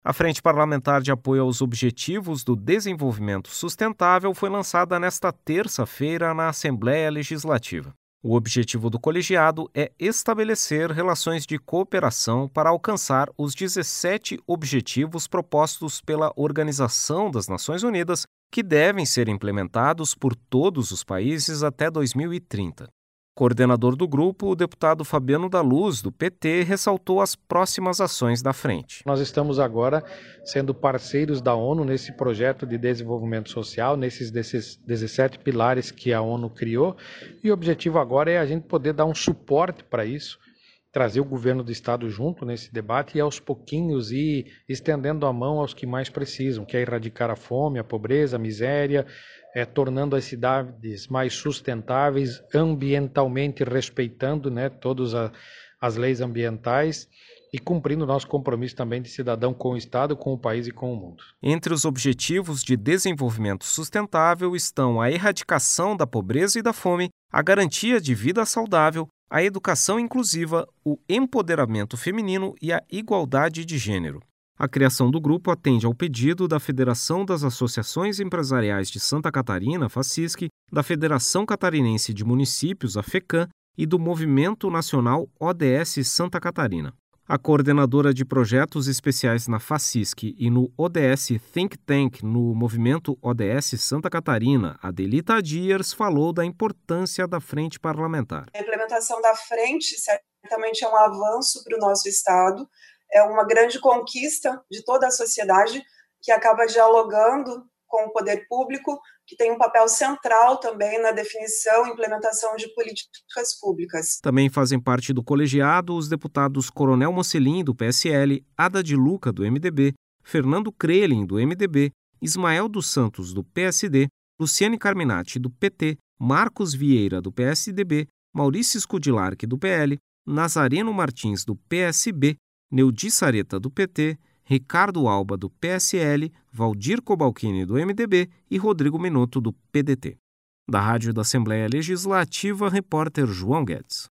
A Frente Parlamentar de Apoio aos Objetivos do Desenvolvimento Sustentável foi lançada nesta terça-feira na Assembleia Legislativa. O objetivo do colegiado é estabelecer relações de cooperação para alcançar os 17 objetivos propostos pela Organização das Nações Unidas, que devem ser implementados por todos os países até 2030. Coordenador do grupo, o deputado Fabiano da Luz, do PT, ressaltou as próximas ações da frente. Nós estamos agora sendo parceiros da ONU nesse projeto de desenvolvimento social, nesses 17 pilares que a ONU criou, e o objetivo agora é a gente poder dar um suporte para isso, trazer o governo do estado junto nesse debate e aos pouquinhos ir estendendo a mão aos que mais precisam, que é erradicar a fome, a pobreza, a miséria, tornando as cidades mais sustentáveis, ambientalmente respeitando, todas as leis ambientais e cumprindo o nosso compromisso também de cidadão com o Estado, com o país e com o mundo. Entre os objetivos de desenvolvimento sustentável estão a erradicação da pobreza e da fome, a garantia de vida saudável, a educação inclusiva, o empoderamento feminino e a igualdade de gênero. A criação do grupo atende ao pedido da Federação das Associações Empresariais de Santa Catarina, FACISC, da Federação Catarinense de Municípios, a FECAM, e do Movimento Nacional ODS Santa Catarina. A coordenadora de projetos especiais na FACISC e no ODS Think Tank no Movimento ODS Santa Catarina, Adelita Dias, falou da importância da frente parlamentar. A implementação da frente certamente é um avanço para o nosso Estado, é uma grande conquista de toda a sociedade que acaba dialogando com o poder público, que tem um papel central também na definição e implementação de políticas públicas. Também fazem parte do colegiado os deputados Coronel Mocelin, do PSL, Ada de Luca, do MDB, Fernando Crelin, do MDB, Ismael dos Santos, do PSD, Luciane Carminati, do PT, Marcos Vieira, do PSDB, Maurício Scudilarque, do PL, Nazareno Martins, do PSB, Neudi Sareta, do PT, Ricardo Alba, do PSL, Valdir Cobalcini, do MDB e Rodrigo Minotto, do PDT. Da Rádio da Assembleia Legislativa, repórter João Guedes.